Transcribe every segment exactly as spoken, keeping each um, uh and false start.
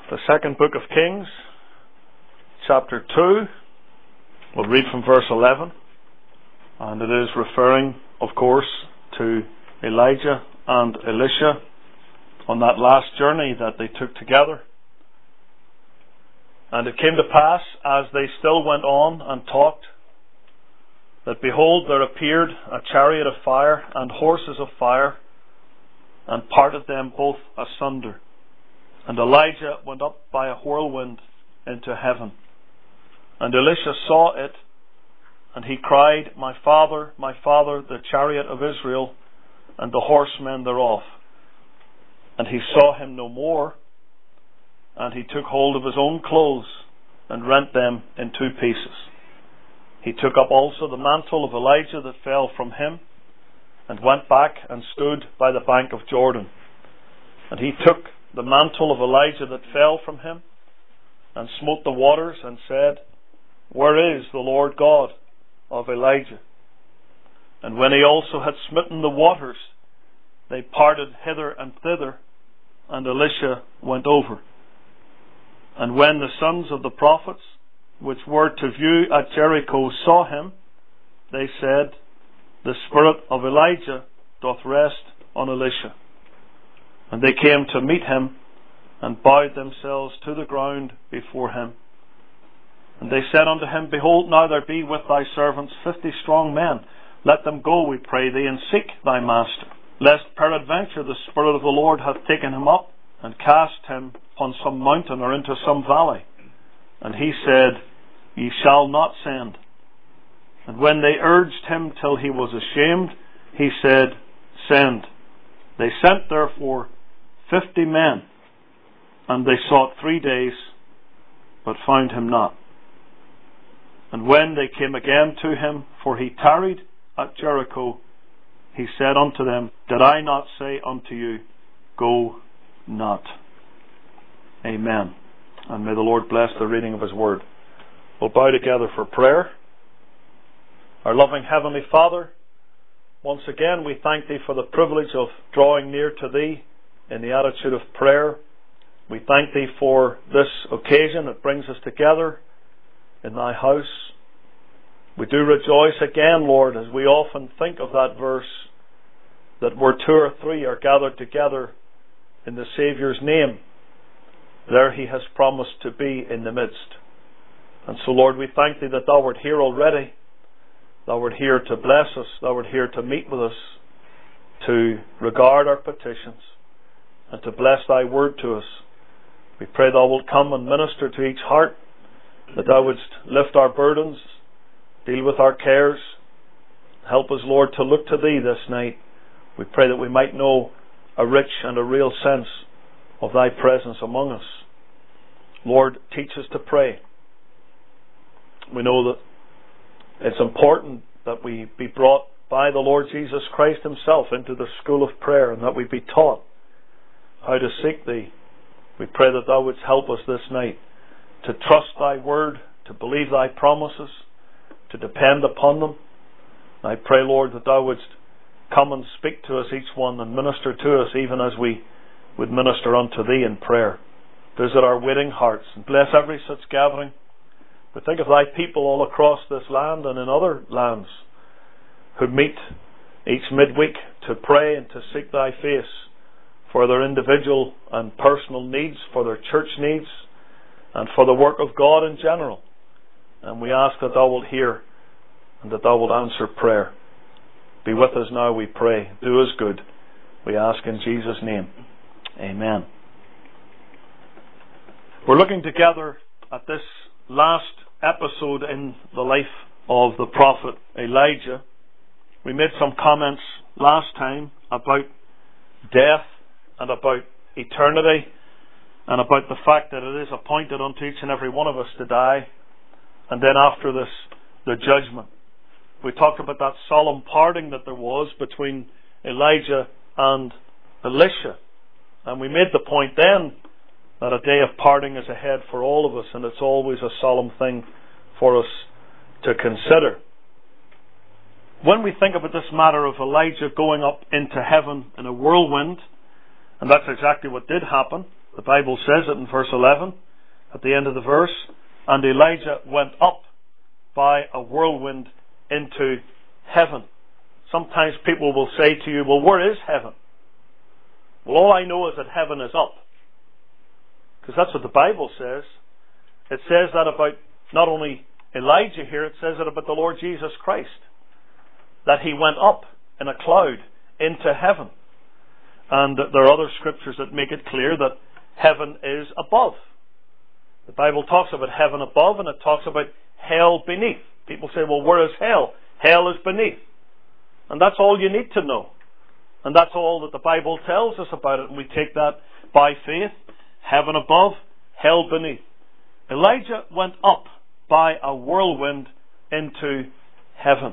The second book of Kings, chapter two. We'll read from verse eleven. And it is referring, of course, to Elijah and Elisha on that last journey that they took together. And it came to pass, as they still went on and talked, that behold, there appeared a chariot of fire and horses of fire, and parted them both asunder. And Elijah went up by a whirlwind into heaven. And Elisha saw it, and he cried, My father, my father, the chariot of Israel, and the horsemen thereof. And he saw him no more, and he took hold of his own clothes, and rent them in two pieces. He took up also the mantle of Elijah that fell from him, and went back and stood by the bank of Jordan. And he took the mantle of Elijah that fell from him, and smote the waters, and said, Where is the Lord God of Elijah? And when he also had smitten the waters, they parted hither and thither, and Elisha went over. And when the sons of the prophets, which were to view at Jericho, saw him, they said, The spirit of Elijah doth rest on Elisha. And they came to meet him, and bowed themselves to the ground before him. And they said unto him, Behold, now there be with thy servants fifty strong men. Let them go, we pray thee, and seek thy master, lest peradventure the Spirit of the Lord hath taken him up, and cast him upon some mountain or into some valley. And he said, Ye shall not send. And when they urged him till he was ashamed, he said, Send. They sent therefore fifty men, and they sought three days, but found him not. And when they came again to him, for he tarried at Jericho, he said unto them, Did I not say unto you, Go not? Amen. And may the Lord bless the reading of his word. We'll bow together for prayer. Our loving Heavenly Father, once again we thank thee for the privilege of drawing near to thee in the attitude of prayer. We thank thee for this occasion that brings us together in thy house. We do rejoice again, Lord, as we often think of that verse, that where two or three are gathered together in the Saviour's name, there he has promised to be in the midst. And so, Lord, we thank thee that thou art here already. Thou art here to bless us. Thou art here to meet with us, to regard our petitions, and to bless thy word to us. We pray thou wilt come and minister to each heart, that thou wouldst lift our burdens, deal with our cares. Help us, Lord, to look to thee this night. We pray that we might know a rich and a real sense of thy presence among us. Lord, teach us to pray. We know that it's important that we be brought by the Lord Jesus Christ himself into the school of prayer, and that we be taught how to seek thee. We pray that thou wouldst help us this night to trust thy word, to believe thy promises, to depend upon them. And I pray, Lord, that thou wouldst come and speak to us each one, and minister to us even as we would minister unto thee in prayer. Visit our waiting hearts, and bless every such gathering. We think of thy people all across this land and in other lands who meet each midweek to pray and to seek thy face for their individual and personal needs, for their church needs, and for the work of God in general. And we ask that thou wilt hear, and that thou wilt answer prayer. Be with us now, we pray. Do us good, we ask in Jesus' name. Amen. We're looking together at this last episode in the life of the prophet Elijah. We made some comments last time about death and about eternity, and about the fact that it is appointed unto each and every one of us to die, and then after this, the judgment. We talked about that solemn parting that there was between Elijah and Elisha, and we made the point then that a day of parting is ahead for all of us, and it's always a solemn thing for us to consider. When we think about this matter of Elijah going up into heaven in a whirlwind, and that's exactly what did happen, The Bible says it in verse eleven, at the end of the verse, and Elijah went up by a whirlwind into heaven. Sometimes people will say to you, well, where is heaven? Well, all I know is that heaven is up. Because that's what the Bible says. It says that about not only Elijah here, it says it about the Lord Jesus Christ. That he went up in a cloud into heaven. And there are other scriptures that make it clear that heaven is above. The Bible talks about heaven above, and it talks about hell beneath. People say, well, where is hell? Hell is beneath. And that's all you need to know. And that's all that the Bible tells us about it. And we take that by faith. Heaven above, hell beneath. Elijah went up by a whirlwind into heaven.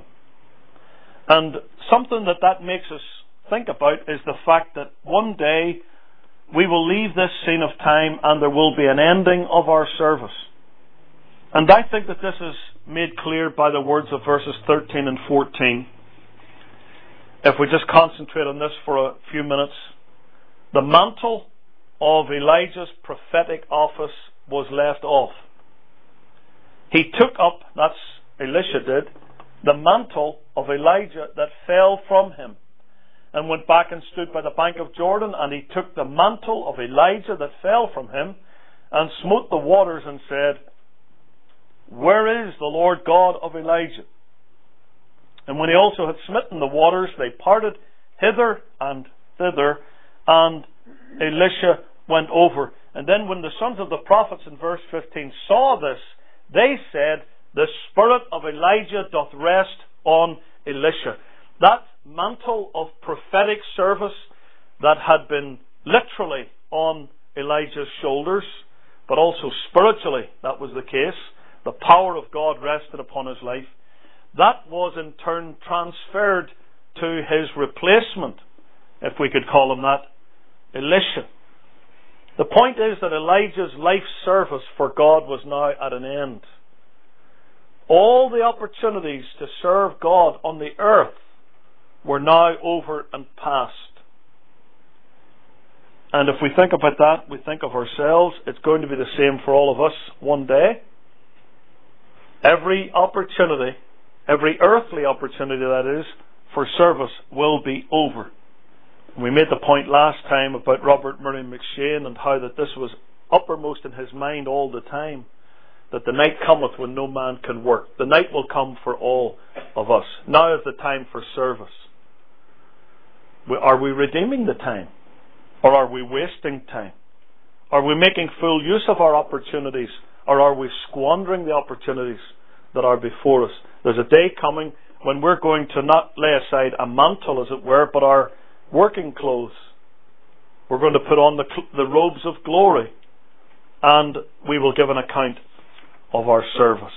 And something that that makes us think about is the fact that one day we will leave this scene of time and there will be an ending of our service. And I think that this is made clear by the words of verses thirteen and fourteen. If we just concentrate on this for a few minutes. The mantle of Elijah's prophetic office was left off. He took up, that's Elisha did, the mantle of Elijah that fell from him, and went back and stood by the bank of Jordan, and he took the mantle of Elijah that fell from him, and smote the waters, and said, where is the Lord God of Elijah? And when he also had smitten the waters, they parted hither and thither, and Elisha went over. And then when the sons of the prophets in verse fifteen saw this, they said, the spirit of Elijah doth rest on Elisha. That mantle of prophetic service that had been literally on Elijah's shoulders, but also spiritually that was the case. The power of God rested upon his life. That was in turn transferred to his replacement, if we could call him that, Elisha. The point is that Elijah's life service for God was now at an end. All the opportunities to serve God on the earth were now over and past. And if we think about that, we think of ourselves, it's going to be the same for all of us one day. Every opportunity, every earthly opportunity that is, for service will be over. We made the point last time about Robert Murray McShane and how that this was uppermost in his mind all the time. That the night cometh when no man can work. The night will come for all of us. Now is the time for service. Are we redeeming the time? Or are we wasting time? Are we making full use of our opportunities? Or are we squandering the opportunities that are before us? There's a day coming when we're going to not lay aside a mantle, as it were, but our working clothes. We're going to put on the, the robes of glory, and we will give an account of our service.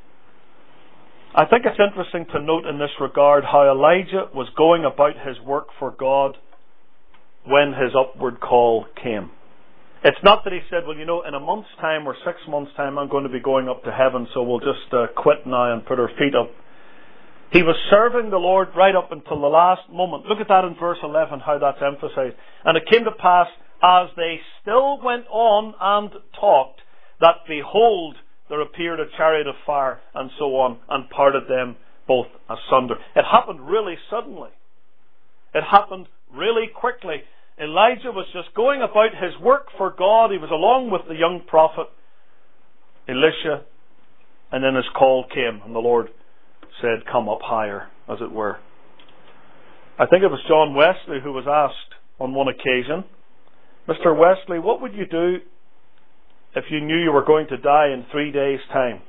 I think it's interesting to note in this regard how Elijah was going about his work for God when his upward call came. It's not that he said, well, you know, in a month's time or six months' time I'm going to be going up to heaven, so we'll just uh, quit now and put our feet up. He was serving the Lord right up until the last moment. Look at that in verse eleven, how that's emphasized. And it came to pass, as they still went on and talked, that behold, there appeared a chariot of fire, and so on, and parted them both asunder. It happened really suddenly. It happened really quickly. Elijah was just going about his work for God. He was along with the young prophet Elisha, and then his call came, and the Lord said, come up higher, as it were. I think it was John Wesley who was asked on one occasion, Mister Wesley, what would you do if you knew you were going to die in three days' time?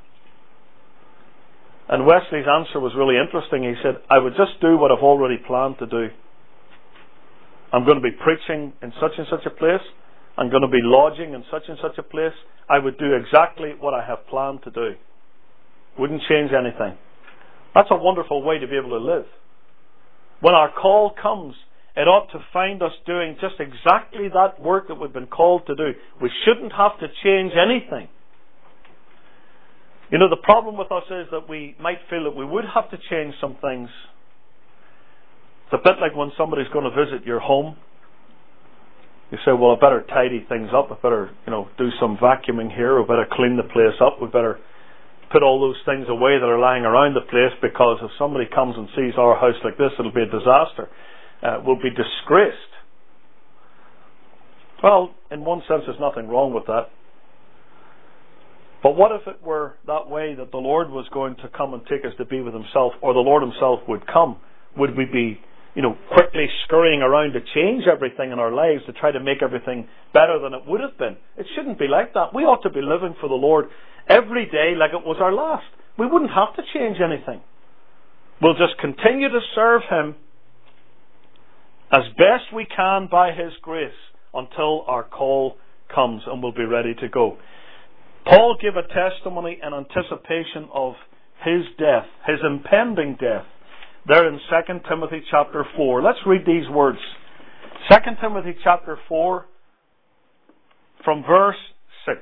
And Wesley's answer was really interesting. He said, I would just do what I've already planned to do. I'm going to be preaching in such and such a place. I'm going to be lodging in such and such a place. I would do exactly what I have planned to do. Wouldn't change anything. That's a wonderful way to be able to live. When our call comes, it ought to find us doing just exactly that work that we've been called to do. We shouldn't have to change anything. You know, the problem with us is that we might feel that we would have to change some things. It's a bit like when somebody's going to visit your home. You say, well, I better tidy things up. I better, you know, do some vacuuming here. I better clean the place up. We better put all those things away that are lying around the place, because if somebody comes and sees our house like this, it'll be a disaster. Uh, we'll be disgraced. Well, in one sense, there's nothing wrong with that. But what if it were that way, that the Lord was going to come and take us to be with Himself, or the Lord Himself would come? Would we be, you know, quickly scurrying around to change everything in our lives, to try to make everything better than it would have been? It shouldn't be like that. We ought to be living for the Lord every day like it was our last. We wouldn't have to change anything. We'll just continue to serve Him as best we can by His grace until our call comes and we'll be ready to go. Paul gave a testimony in anticipation of his death, his impending death, there in Second Timothy chapter four. Let's read these words. Second Timothy chapter four, from verse six.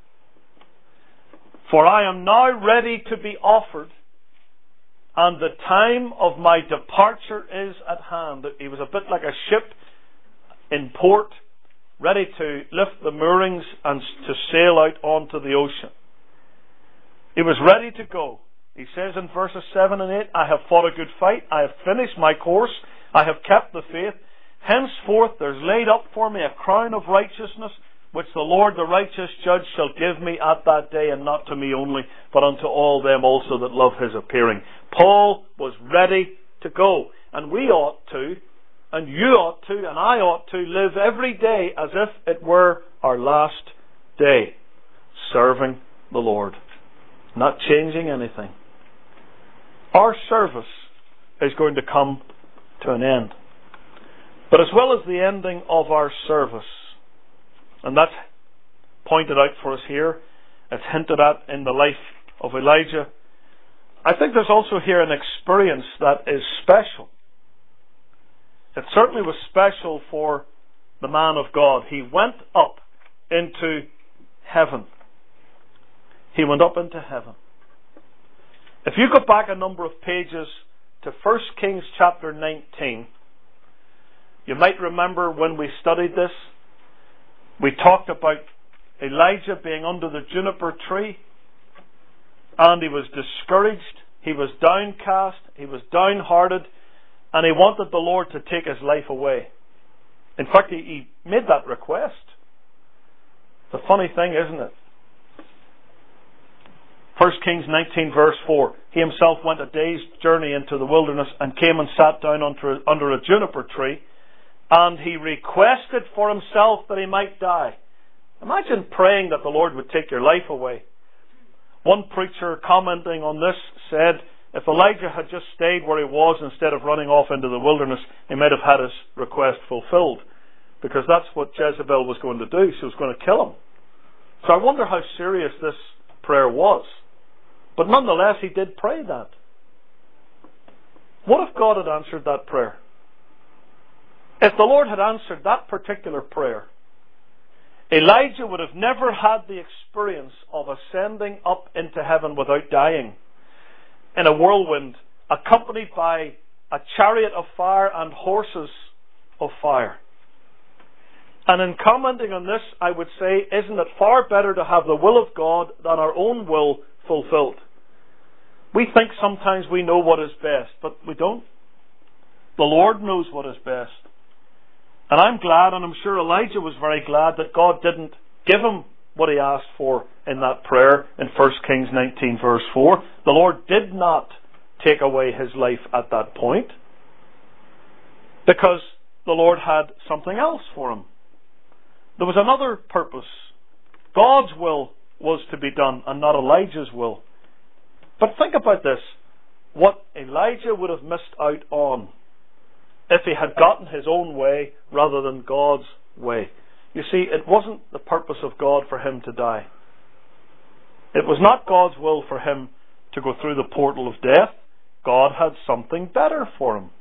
For I am now ready to be offered, and the time of my departure is at hand. He was a bit like a ship in port, ready to lift the moorings and to sail out onto the ocean. He was ready to go. He says in verses seven and eight, I have fought a good fight, I have finished my course, I have kept the faith. Henceforth there's laid up for me a crown of righteousness, which the Lord the righteous judge shall give me at that day, and not to me only, but unto all them also that love His appearing. Paul was ready to go, and we ought to, and you ought to, and I ought to live every day as if it were our last day, serving the Lord, not changing anything. Our service is going to come to an end. But as well as the ending of our service, and that's pointed out for us here, it's hinted at in the life of Elijah, I think there's also here an experience that is special. It certainly was special for the man of God. He went up into heaven. He went up into heaven. If you go back a number of pages to First Kings chapter nineteen, you might remember when we studied this, we talked about Elijah being under the juniper tree, and he was discouraged, he was downcast, he was downhearted, and he wanted the Lord to take his life away. In fact, he, he made that request. It's a funny thing, isn't it? First Kings nineteen verse four. He himself went a day's journey into the wilderness and came and sat down under, under a juniper tree, and he requested for himself that he might die. Imagine praying that the Lord would take your life away. One preacher commenting on this said, if Elijah had just stayed where he was instead of running off into the wilderness, he might have had his request fulfilled. Because that's what Jezebel was going to do. She was going to kill him. So I wonder how serious this prayer was. But nonetheless, he did pray that. What if God had answered that prayer? If the Lord had answered that particular prayer, Elijah would have never had the experience of ascending up into heaven without dying in a whirlwind, accompanied by a chariot of fire and horses of fire. And in commenting on this, I would say, isn't it far better to have the will of God than our own will fulfilled? We think sometimes we know what is best, but we don't. The Lord knows what is best. And I'm glad, and I'm sure Elijah was very glad, that God didn't give him what he asked for in that prayer in First Kings nineteen verse four. The Lord did not take away his life at that point, because the Lord had something else for him. There was another purpose. God's will was to be done and not Elijah's will. But think about this. What Elijah would have missed out on if he had gotten his own way rather than God's way. You see, it wasn't the purpose of God for him to die. It was not God's will for him to go through the portal of death. God had something better for him.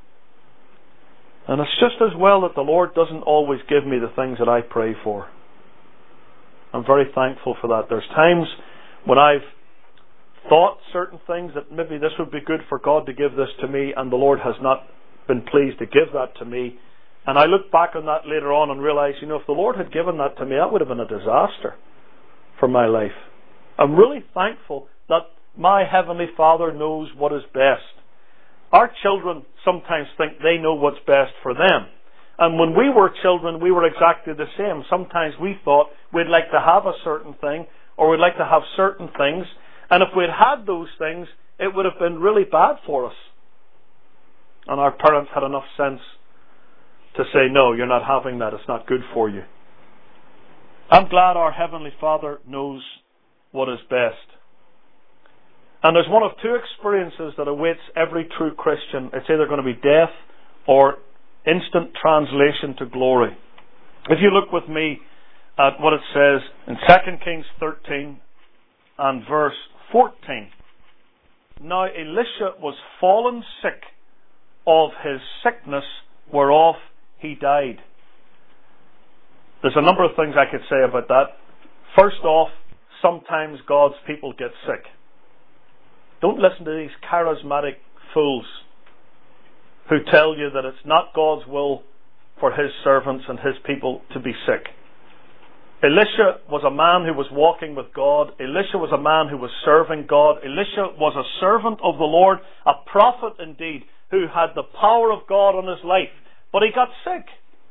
And it's just as well that the Lord doesn't always give me the things that I pray for. I'm very thankful for that. There's times when I've thought certain things that maybe this would be good for God to give this to me, and the Lord has not been pleased to give that to me, And I look back on that later on and realize, you know, if the Lord had given that to me, that would have been a disaster for my life. I'm really thankful that my Heavenly Father knows what is best. Our children sometimes think they know what's best for them. And when we were children, we were exactly the same. Sometimes we thought we'd like to have a certain thing, or we'd like to have certain things. And if we'd had those things, it would have been really bad for us. And our parents had enough sense to say, no, you're not having that. It's not good for you. I'm glad our Heavenly Father knows what is best. And there's one of two experiences that awaits every true Christian. It's either going to be death or instant translation to glory. If you look with me at what it says in Second Kings thirteen and verse fourteen. Now Elisha was fallen sick of his sickness whereof he died. There's a number of things I could say about that. First off, sometimes God's people get sick. Don't listen to these charismatic fools who tell you that it's not God's will for His servants and His people to be sick. Elisha was a man who was walking with God. Elisha was a man who was serving God. Elisha was a servant of the Lord, a prophet indeed, who had the power of God on his life. But he got sick.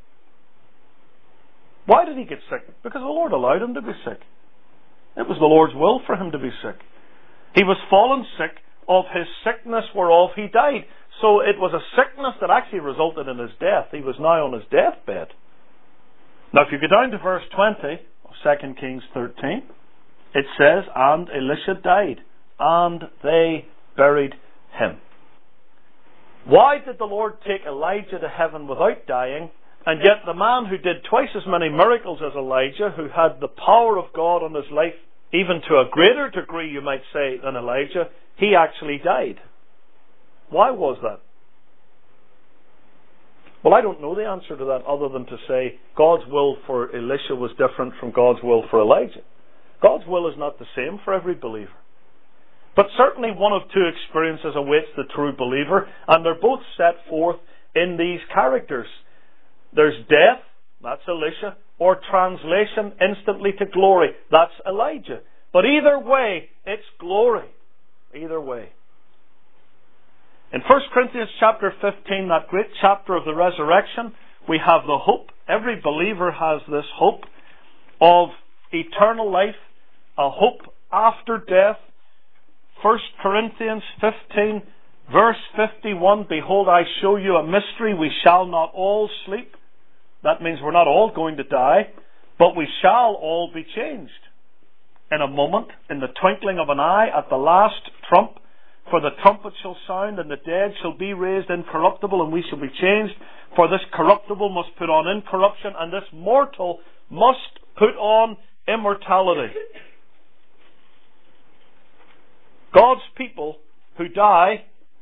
Why did he get sick? Because the Lord allowed him to be sick. It was the Lord's will for him to be sick. He was fallen sick of his sickness whereof he died. So it was a sickness that actually resulted in his death. He was now on his deathbed. Now if you go down to verse twenty of Second Kings thirteen, it says, and Elisha died, and they buried him. Why did the Lord take Elijah to heaven without dying, and yet the man who did twice as many miracles as Elijah, who had the power of God on his life, even to a greater degree, you might say, than Elijah, he actually died? Why was that? Well, I don't know the answer to that other than to say God's will for Elisha was different from God's will for Elijah. God's will is not the same for every believer. But certainly one of two experiences awaits the true believer, and they're both set forth in these characters. There's death, that's Elisha, or translation instantly to glory, that's Elijah. But either way, it's glory. Either way. In First Corinthians chapter fifteen, that great chapter of the resurrection, we have the hope. Every believer has this hope of eternal life, a hope after death. First Corinthians fifteen, verse fifty-one, behold, I show you a mystery. We shall not all sleep. That means we're not all going to die, but we shall all be changed. In a moment, in the twinkling of an eye, at the last trump, for the trumpet shall sound, and the dead shall be raised incorruptible, and we shall be changed. For this corruptible must put on incorruption, and this mortal must put on immortality. God's people who die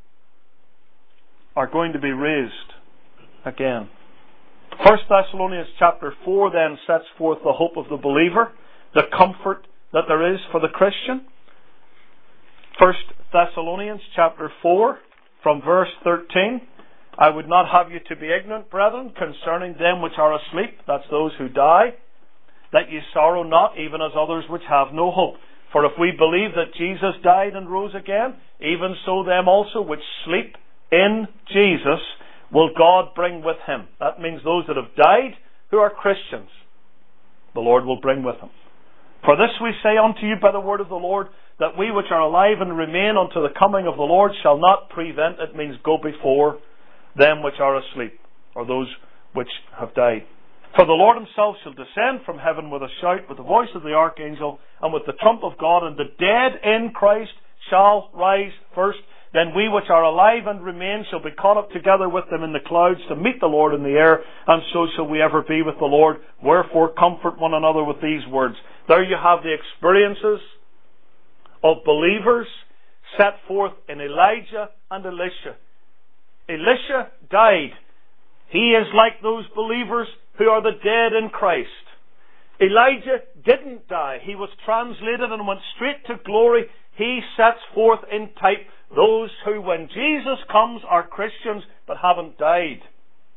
are going to be raised again. First Thessalonians chapter four then sets forth the hope of the believer, the comfort that there is for the Christian. First Thessalonians chapter four, from verse thirteen. I would not have you to be ignorant, brethren, concerning them which are asleep, that's those who die, that ye sorrow not, even as others which have no hope. For if we believe that Jesus died and rose again, even so them also which sleep in Jesus will God bring with him. That means those that have died who are Christians, the Lord will bring with him. For this we say unto you by the word of the Lord, that we which are alive and remain unto the coming of the Lord shall not prevent, it means go before, them which are asleep, or those which have died. For the Lord himself shall descend from heaven with a shout, with the voice of the archangel, and with the trump of God, and the dead in Christ shall rise first. Then we which are alive and remain shall be caught up together with them in the clouds to meet the Lord in the air, and so shall we ever be with the Lord. Wherefore comfort one another with these words. There you have the experiences of believers set forth in Elijah and Elisha. Elisha died. He is like those believers who are the dead in Christ. Elijah didn't die. He was translated and went straight to glory. He sets forth in type those who, when Jesus comes, are Christians but haven't died.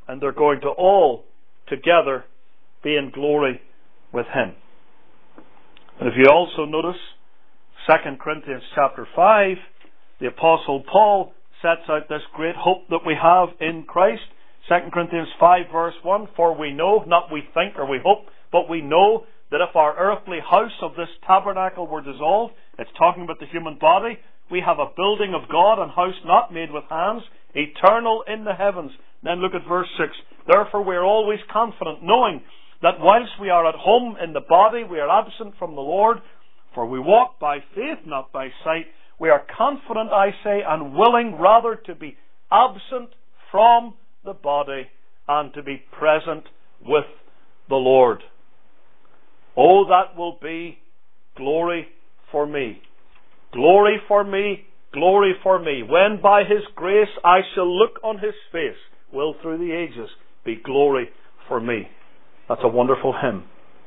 and they're going to all together be in glory with Him. And if you also notice, Second Corinthians chapter five, the Apostle Paul sets out this great hope that we have in Christ. Second Corinthians five verse one, for we know, not we think or we hope, but we know that if our earthly house of this tabernacle were dissolved, it's talking about the human body, we have a building of God, and house not made with hands, eternal in the heavens. Then look at verse six. Therefore we are always confident, knowing that whilst we are at home in the body, we are absent from the Lord. For we walk by faith, not by sight. We are confident, I say, and willing rather to be absent from the body and to be present with the Lord. Oh, that will be glory for me. Glory for me, glory for me. When by His grace I shall look on His face, will through the ages be glory for me. That's a wonderful hymn.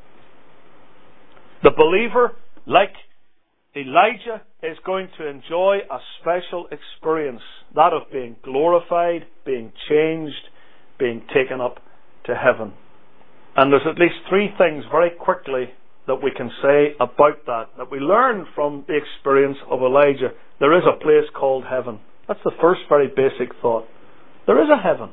The believer, like Elijah, is going to enjoy a special experience, that of being glorified, being changed, being taken up to heaven. And there's at least three things very quickly that we can say about that, that we learn from the experience of Elijah. There is a place called heaven. That's the first very basic thought. There is a heaven.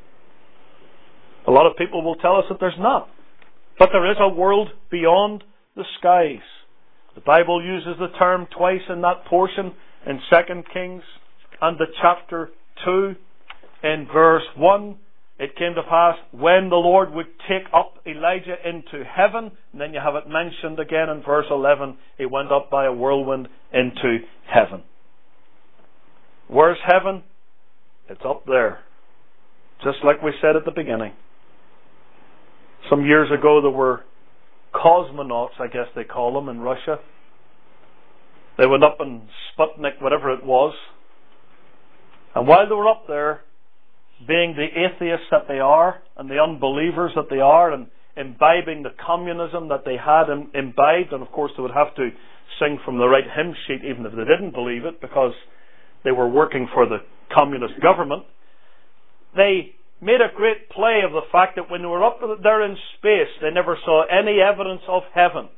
A lot of people will tell us that there's not. But there is a world beyond the skies. The Bible uses the term twice in that portion, in Second Kings and the chapter two. In verse one, it came to pass when the Lord would take up Elijah into heaven. And then you have it mentioned again in verse eleven. He went up by a whirlwind into heaven. Where's heaven? It's up there. Just like we said at the beginning. Some years ago there were cosmonauts, I guess they call them, in Russia. They went up in Sputnik, whatever it was. And while they were up there, being the atheists that they are, and the unbelievers that they are, and imbibing the communism that they had imbibed, and of course they would have to sing from the right hymn sheet even if they didn't believe it, because they were working for the communist government, they made a great play of the fact that when they were up there in space, they never saw any evidence of heaven.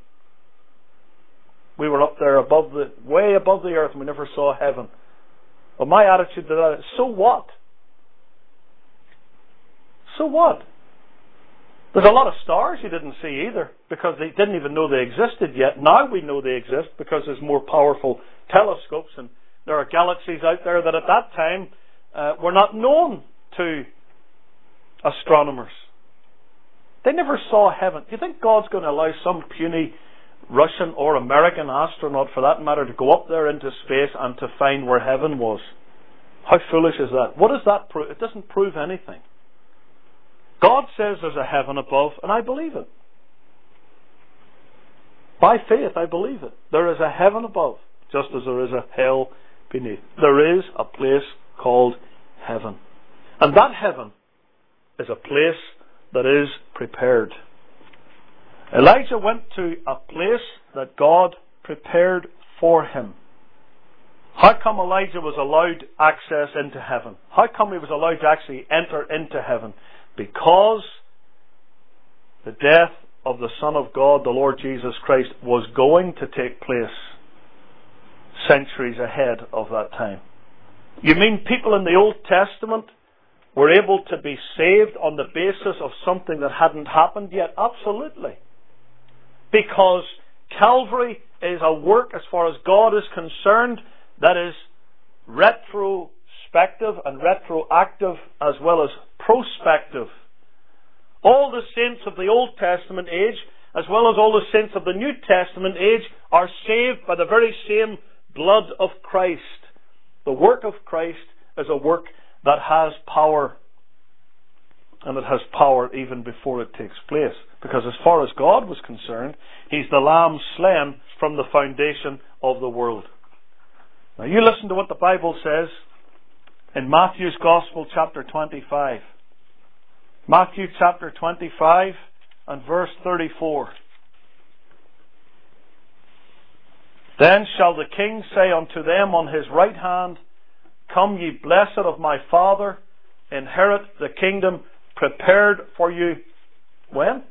We were up there above the, way above the earth, and we never saw heaven. Well, my attitude to that is, so what? So what? There's a lot of stars you didn't see either, because they didn't even know they existed yet. Now we know they exist because there's more powerful telescopes, and there are galaxies out there that at that time uh, were not known to astronomers. They never saw heaven. Do you think God's going to allow some puny Russian or American astronaut, for that matter, to go up there into space and to find where heaven was? How foolish is that? What does that prove? It doesn't prove anything. God says there's a heaven above, and I believe it. By faith, I believe it. There is a heaven above, just as there is a hell beneath. There is a place called heaven. And that heaven is a place that is prepared. Elijah went to a place that God prepared for him. How come Elijah was allowed access into heaven? How come he was allowed to actually enter into heaven? Because the death of the Son of God, the Lord Jesus Christ, was going to take place centuries ahead of that time. You mean people in the Old Testament were able to be saved on the basis of something that hadn't happened yet? Absolutely. Because Calvary is a work, as far as God is concerned, that is retrospective and retroactive as well as prospective. All the saints of the Old Testament age, as well as all the saints of the New Testament age, are saved by the very same blood of Christ. The work of Christ is a work that has power, and it has power even before it takes place. Because as far as God was concerned, He's the Lamb slain from the foundation of the world. Now you listen to what the Bible says in Matthew's Gospel, chapter twenty-five. Matthew chapter twenty-five and verse thirty-four. Then shall the King say unto them on His right hand, Come ye blessed of my Father, inherit the kingdom prepared for you. When?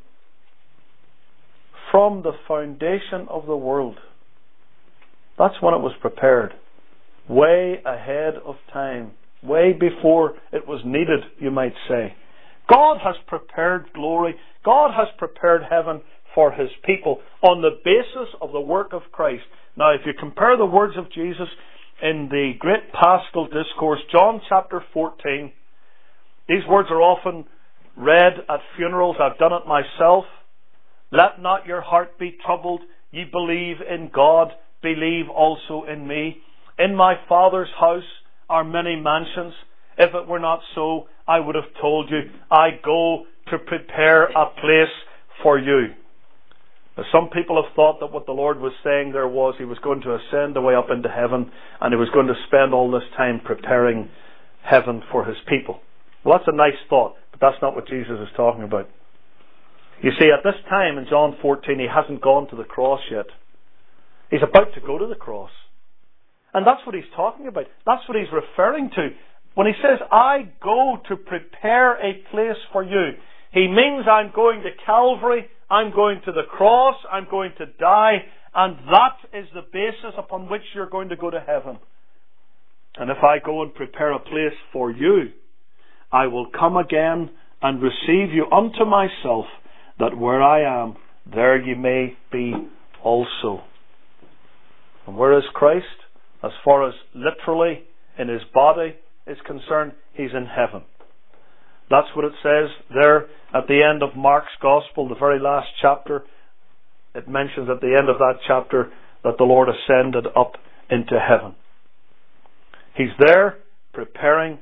From the foundation of the world. That's when it was prepared. Way ahead of time. Way before it was needed, you might say. God has prepared glory. God has prepared heaven for His people on the basis of the work of Christ. Now, if you compare the words of Jesus in the great Paschal Discourse, John chapter fourteen, these words are often read at funerals. I've done it myself. Let not your heart be troubled. Ye believe in God, believe also in me. In my Father's house are many mansions. If it were not so, I would have told you, I go to prepare a place for you. Now, some people have thought that what the Lord was saying there was He was going to ascend away up into heaven and He was going to spend all this time preparing heaven for His people. Well, that's a nice thought, but that's not what Jesus is talking about. You see, at this time in John fourteen, He hasn't gone to the cross yet. He's about to go to the cross. And that's what He's talking about. That's what He's referring to. When He says, I go to prepare a place for you, He means I'm going to Calvary, I'm going to the cross, I'm going to die, and that is the basis upon which you're going to go to heaven. And if I go and prepare a place for you, I will come again and receive you unto myself, that where I am, there ye may be also. And where is Christ? As far as literally in His body is concerned, He's in heaven. That's what it says there at the end of Mark's Gospel, the very last chapter. It mentions at the end of that chapter that the Lord ascended up into heaven. He's there preparing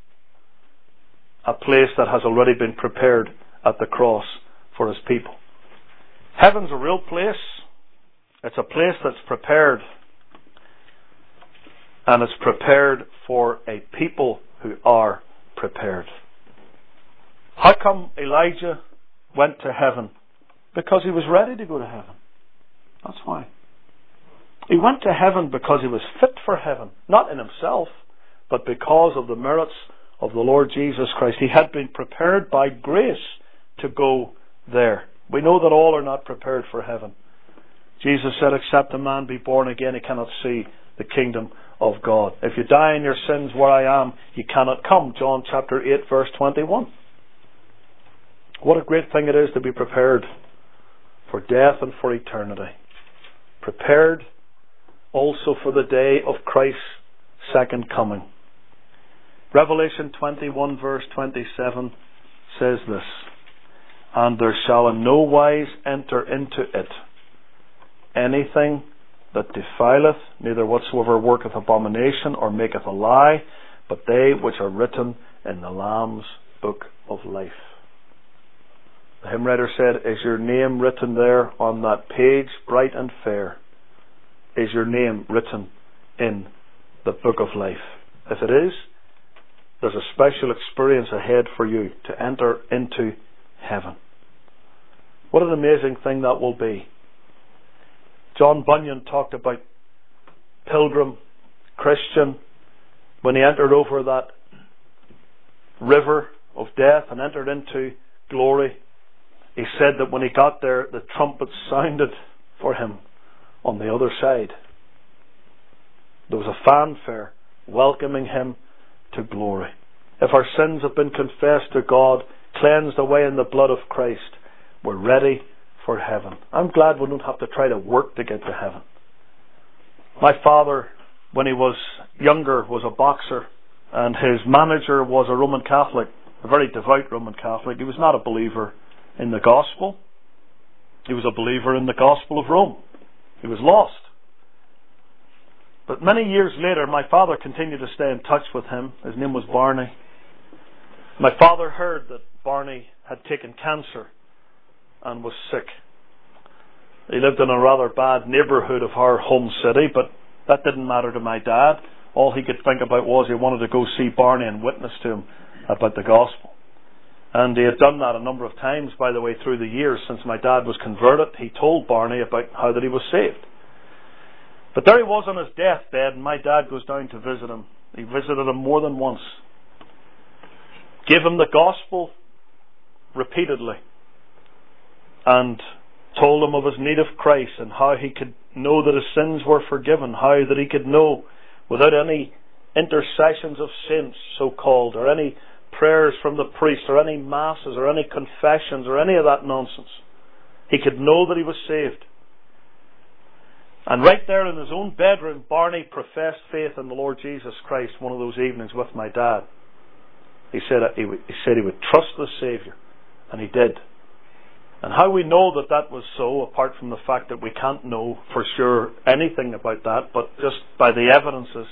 a place that has already been prepared at the cross for His people. Heaven's a real place. It's a place that's prepared. And it's prepared for a people who are prepared. How come Elijah went to heaven? Because he was ready to go to heaven. That's why. He went to heaven because he was fit for heaven. Not in himself, but because of the merits of the Lord Jesus Christ. He had been prepared by grace to go there. We know that all are not prepared for heaven. Jesus said, except a man be born again, he cannot see the kingdom of God. If you die in your sins where I am, you cannot come. John chapter eight verse twenty-one. What a great thing it is to be prepared for death and for eternity. Prepared also for the day of Christ's second coming. Revelation twenty-one verse twenty-seven says this, and there shall in no wise enter into it anything that defileth, neither whatsoever worketh abomination or maketh a lie, but they which are written in the Lamb's book of life. The hymn writer said, is your name written there on that page, bright and fair? Is your name written in the book of life? If it is, there's a special experience ahead for you to enter into heaven. What an amazing thing that will be. John Bunyan talked about pilgrim, Christian, when he entered over that river of death and entered into glory. He said that when he got there, the trumpets sounded for him on the other side. There was a fanfare welcoming him to glory. If our sins have been confessed to God, cleansed away in the blood of Christ, we're ready for heaven. I'm glad we don't have to try to work to get to heaven. My father, when he was younger, was a boxer, and his manager was a Roman Catholic, a very devout Roman Catholic. He was not a believer in the gospel. He was a believer in the gospel of Rome. He was lost. But many years later, my father continued to stay in touch with him. His name was Barney. My father heard that Barney had taken cancer and was sick. He lived in a rather bad neighbourhood of our home city, but that didn't matter to my dad. All he could think about was he wanted to go see Barney and witness to him about the gospel. And he had done that a number of times, by the way, through the years since my dad was converted. He told Barney about how that he was saved. But there he was on his deathbed, and my dad goes down to visit him. He visited him more than once. Gave him the gospel repeatedly and told him of his need of Christ and how he could know that his sins were forgiven, how that he could know without any intercessions of saints, so-called, or any prayers from the priest, or any masses, or any confessions, or any of that nonsense. He could know that he was saved. And right there in his own bedroom, Barney professed faith in the Lord Jesus Christ one of those evenings with my dad. He said he, would, he said he would trust the Saviour, and he did. And how we know that that was so, apart from the fact that we can't know for sure anything about that, but just by the evidences.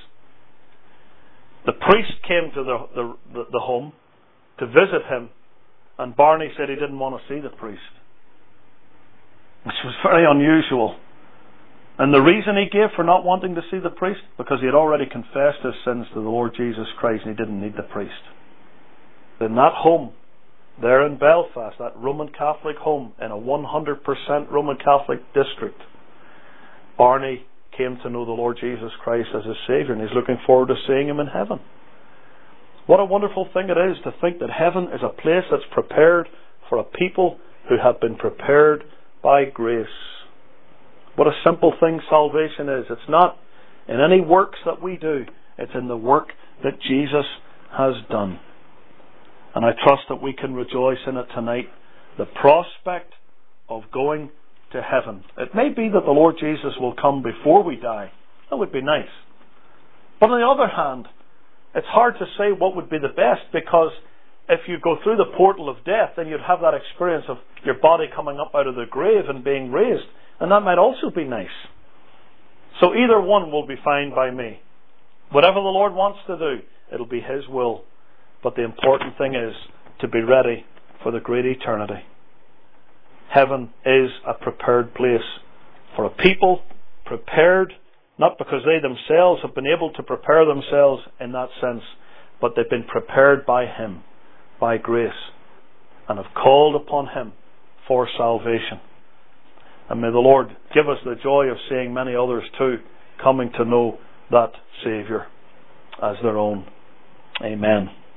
The priest came to the, the, the, the home to visit him, and Barney said he didn't want to see the priest, which was very unusual. And the reason he gave for not wanting to see the priest, because he had already confessed his sins to the Lord Jesus Christ and he didn't need the priest. In that home, there in Belfast, that Roman Catholic home in a one hundred percent Roman Catholic district, Barney came to know the Lord Jesus Christ as his Saviour, and he's looking forward to seeing him in heaven. What a wonderful thing it is to think that heaven is a place that's prepared for a people who have been prepared by grace. What a simple thing salvation is. It's not in any works that we do. It's in the work that Jesus has done. And I trust that we can rejoice in it tonight. The prospect of going to heaven. It may be that the Lord Jesus will come before we die. That would be nice. But on the other hand, it's hard to say what would be the best, because if you go through the portal of death, then you'd have that experience of your body coming up out of the grave and being raised. And that might also be nice. So either one will be fine by me. Whatever the Lord wants to do, it'll be His will. But the important thing is to be ready for the great eternity. Heaven is a prepared place for a people prepared, not because they themselves have been able to prepare themselves in that sense, but they've been prepared by Him, by grace, and have called upon Him for salvation. And may the Lord give us the joy of seeing many others too coming to know that Saviour as their own. Amen.